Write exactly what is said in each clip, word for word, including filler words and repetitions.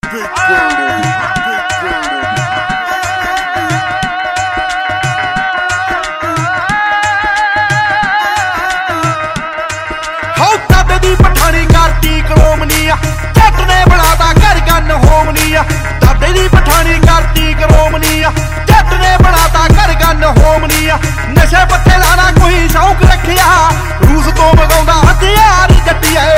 पठानी करती करोमनी जट ने बनाता घर गन होमनी दादे दी पठानी करती करोमनी जट ने बनाता घर गन होमनी नशे पत्ते लाना कोई शौक रखिया रूस तो मंगाउंदा हथियार जट्टिए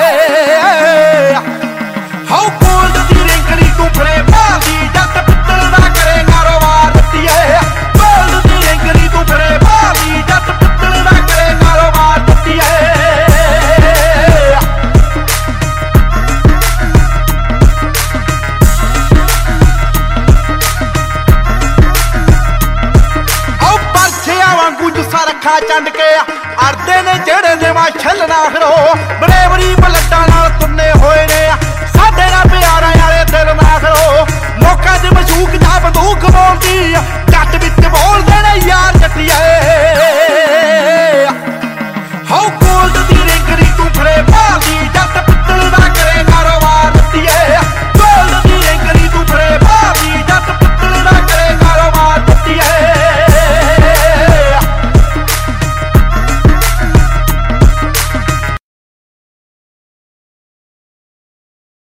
हाउ गोल्ड दी रिंकली तू फड़े भाली जट पित्तल दा करे कारोबार जट्टिए गोल्ड दी रिंकली तू फड़े भाली जट पित्तल दा करे कारोबार जट्टिए रखा चंड के अड़ते ने जेड़े ने वा छलना खड़ो बड़े बड़ी बलट्टा नाल तुन्ने होए ने